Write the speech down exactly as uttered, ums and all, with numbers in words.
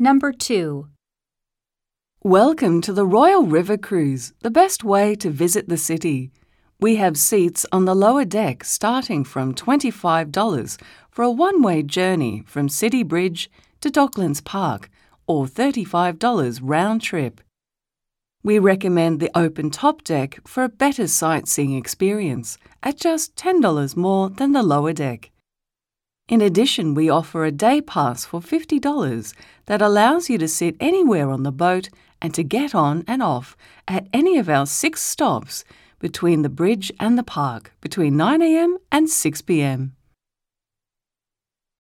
Number two. Welcome to the Royal River Cruise, the best way to visit the city. We have seats on the lower deck starting from twenty-five dollars for a one-way journey from City Bridge to Docklands Park or thirty-five dollars round trip. We recommend the open top deck for a better sightseeing experience at just ten dollars more than the lower deck. In addition, we offer a day pass for fifty dollars that allows you to sit anywhere on the boat and to get on and off at any of our six stops between the bridge and the park between nine a m and six p m